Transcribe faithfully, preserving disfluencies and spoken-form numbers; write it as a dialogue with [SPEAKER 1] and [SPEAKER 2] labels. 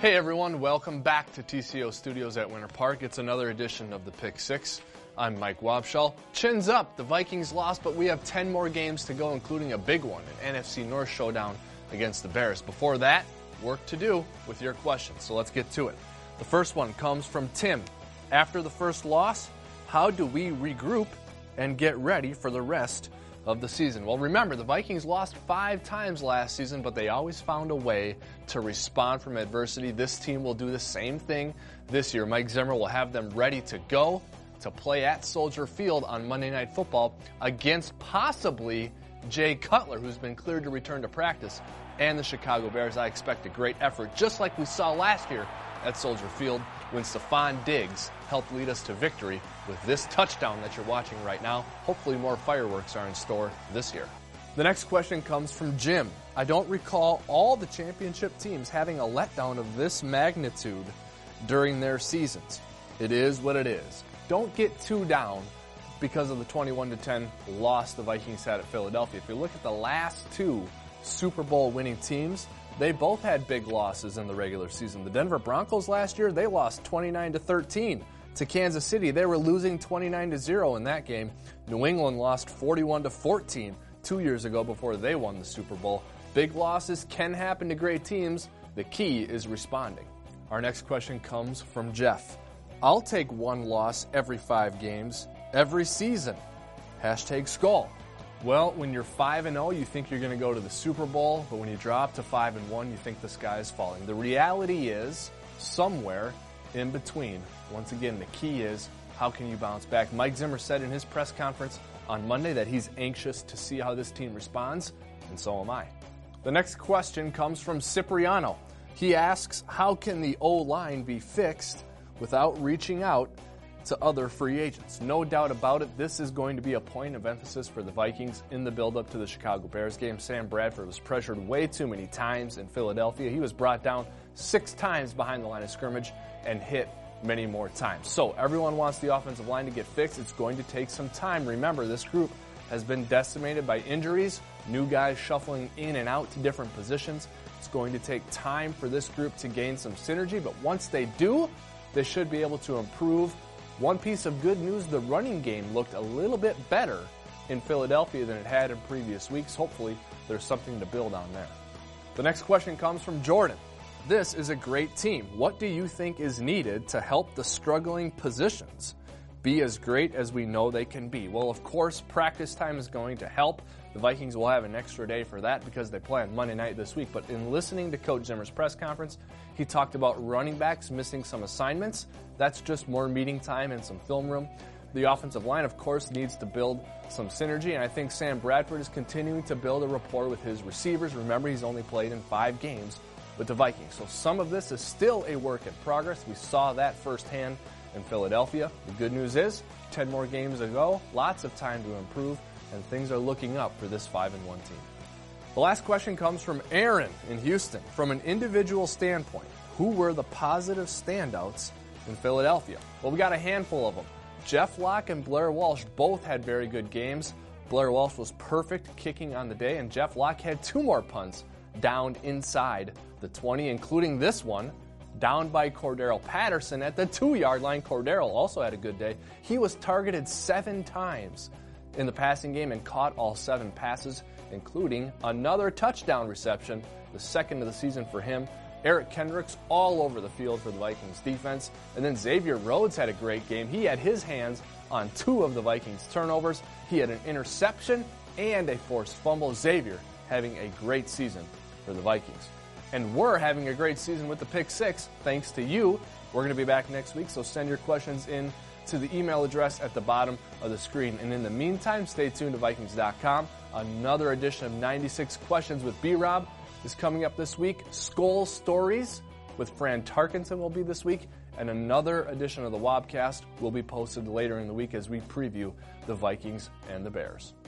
[SPEAKER 1] Hey everyone, welcome back to T C O Studios at Winter Park. It's another edition of the Pick Six. I'm Mike Wobschall. Chins up, the Vikings lost, but we have ten more games to go, including a big one, an N F C North showdown against the Bears. Before that, work to do with your questions, so let's get to it. The first one comes from Tim. After the first loss, how do we regroup and get ready for the rest of the season? Well, remember, the Vikings lost five times last season, but they always found a way to respond from adversity. This team will do the same thing this year. Mike Zimmer will have them ready to go to play at Soldier Field on Monday Night Football against possibly Jay Cutler, who's been cleared to return to practice, and the Chicago Bears. I expect a great effort, just like we saw last year at Soldier Field when Stephon Diggs helped lead us to victory with this touchdown that you're watching right now. Hopefully more fireworks are in store this year. The next question comes from Jim. I don't recall all the championship teams having a letdown of this magnitude during their seasons. It is what it is. Don't get too down because of the twenty-one to ten loss the Vikings had at Philadelphia. If you look at the last two Super Bowl winning teams, they both had big losses in the regular season. The Denver Broncos last year, they lost twenty-nine to thirteen to Kansas City. They were losing twenty-nine to zero in that game. New England lost forty-one to fourteen two years ago before they won the Super Bowl. Big losses can happen to great teams. The key is responding. Our next question comes from Jeff. I'll take one loss every five games, every season. Hashtag Skull. Well, when you're five and oh, you think you're going to go to the Super Bowl, but when you drop to five and one, you think the sky is falling. The reality is somewhere in between. Once again, the key is how can you bounce back? Mike Zimmer said in his press conference on Monday that he's anxious to see how this team responds, and so am I. The next question comes from Cipriano. He asks, how can the O-line be fixed without reaching out to other free agents? No doubt about it, this is going to be a point of emphasis for the Vikings in the build-up to the Chicago Bears game. Sam Bradford was pressured way too many times in Philadelphia. He was brought down six times behind the line of scrimmage and hit many more times. So everyone wants the offensive line to get fixed. It's going to take some time. Remember, this group has been decimated by injuries, new guys shuffling in and out to different positions. It's going to take time for this group to gain some synergy, but once they do, they should be able to improve. One piece of good news, the running game looked a little bit better in Philadelphia than it had in previous weeks. Hopefully, there's something to build on there. The next question comes from Jordan. This is a great team. What do you think is needed to help the struggling positions be as great as we know they can be? Well, of course, practice time is going to help. The Vikings will have an extra day for that because they play on Monday night this week. But in listening to Coach Zimmer's press conference, he talked about running backs missing some assignments. That's just more meeting time and some film room. The offensive line, of course, needs to build some synergy, and I think Sam Bradford is continuing to build a rapport with his receivers. Remember, he's only played in five games with the Vikings. So some of this is still a work in progress. We saw that firsthand in Philadelphia. The good news is, ten more games to go, lots of time to improve, and things are looking up for this five and one team. The last question comes from Aaron in Houston. From an individual standpoint, who were the positive standouts in Philadelphia? Well, we got a handful of them. Jeff Locke and Blair Walsh both had very good games. Blair Walsh was perfect kicking on the day, and Jeff Locke had two more punts down inside the twenty, including this one, down by Cordero Patterson at the two-yard line. Cordero also had a good day. He was targeted seven times in the passing game and caught all seven passes, including another touchdown reception, the second of the season for him. Eric Kendricks all over the field for the Vikings defense. And then Xavier Rhodes had a great game. He had his hands on two of the Vikings turnovers. He had an interception and a forced fumble. Xavier having a great season for the Vikings. And we're having a great season with the Pick Six, thanks to you. We're going to be back next week, so send your questions in to the email address at the bottom of the screen. And in the meantime, stay tuned to Vikings dot com. Another edition of ninety-six Questions with B-Rob is coming up this week. Skull Stories with Fran Tarkenton will be this week. And another edition of the Wobcast will be posted later in the week as we preview the Vikings and the Bears.